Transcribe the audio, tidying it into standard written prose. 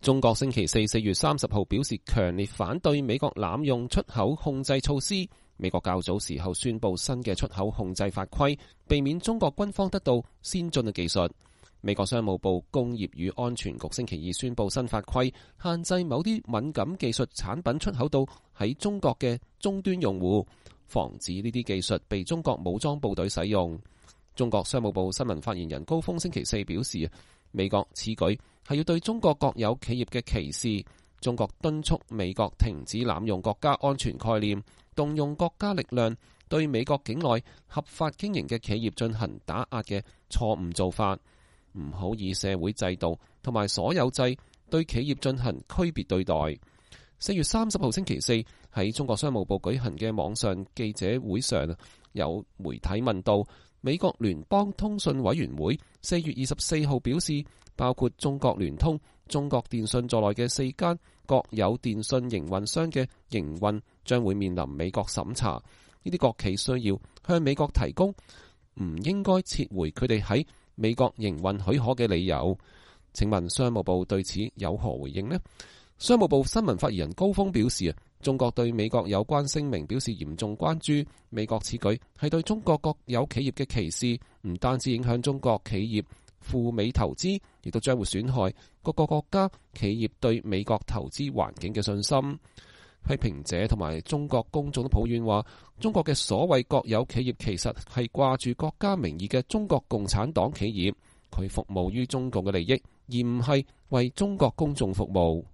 中國星期四4月30號表示強烈反對美國濫用出口控制措施。美國較早時候宣布新嘅出口控制法規，避免中國軍方得到先進嘅技術。美國商務部工業與安全局星期二宣布新法規，限制某啲敏感技術產品出口到喺中國嘅終端用戶，防止呢啲技術被中國武裝部隊使用。中國商務部新聞發言人高峰星期四表示，美國此舉係要對中國國有企業嘅歧視。中國敦促美國停止濫用國家安全概念，動用國家力量對美國境內合法經營嘅企業進行打壓嘅錯誤做法，唔好以社會制度同埋所有制對企業進行區別對待。4月30號星期四喺中國商務部舉行嘅網上記者會上，有媒體問到美國聯邦通訊委員會4月24號表示，包括中國聯通、中國電信在內嘅4間國有電信營運商嘅營運將會面臨美國審查。呢啲國企需要向美國提供唔應該撤回佢哋喺美國營運許可嘅理由。請問商務部對此有何回應呢？商務部新聞發言人高峰表示，中國對美國有關聲明表示嚴重關注。美國此舉係對中國國有企業嘅歧視，唔單止影響中國企業赴美投資，亦都將會損害各個國家企業對美國投資環境嘅信心。批評者同埋中國公眾都抱怨話，中國嘅所謂國有企業其實係掛住國家名義嘅中國共產黨企業，佢服務於中共嘅利益，而唔係為中國公眾服務。